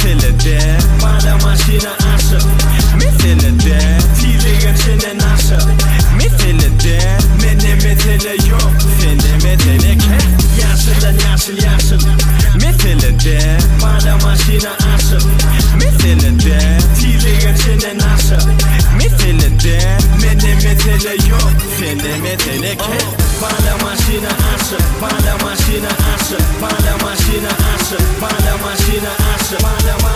Mithelede bana maşina aşık Mithelede Tiligin senin aşık Mithelede Mene metele yok Sende metele ket Yaşıldan yaşıl Mithelede bana maşina aşık Mithelede Tiligin senin aşık Mithelede Mene metele yok Sende metele ket Bana maşina aşık Bana maşina aşık Bana maşina aşık Bana maşina aşık Bana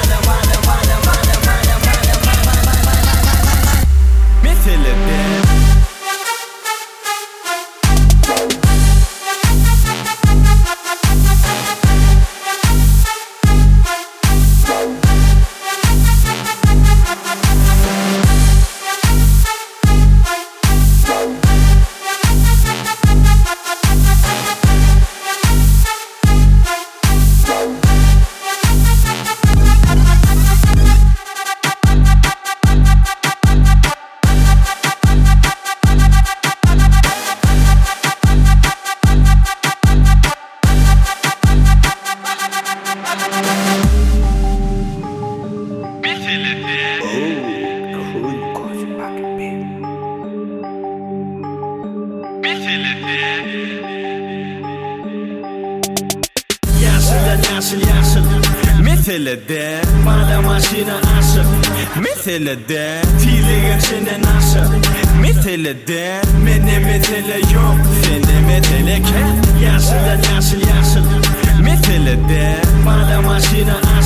Mithelede Yaşıl Mithelede bana maşina aşık Mithelede Tiligin senin aşık Mithelede Mene metele yok Sende metele ket Yaşıldan yaşıl Mithelede bana maşina aşık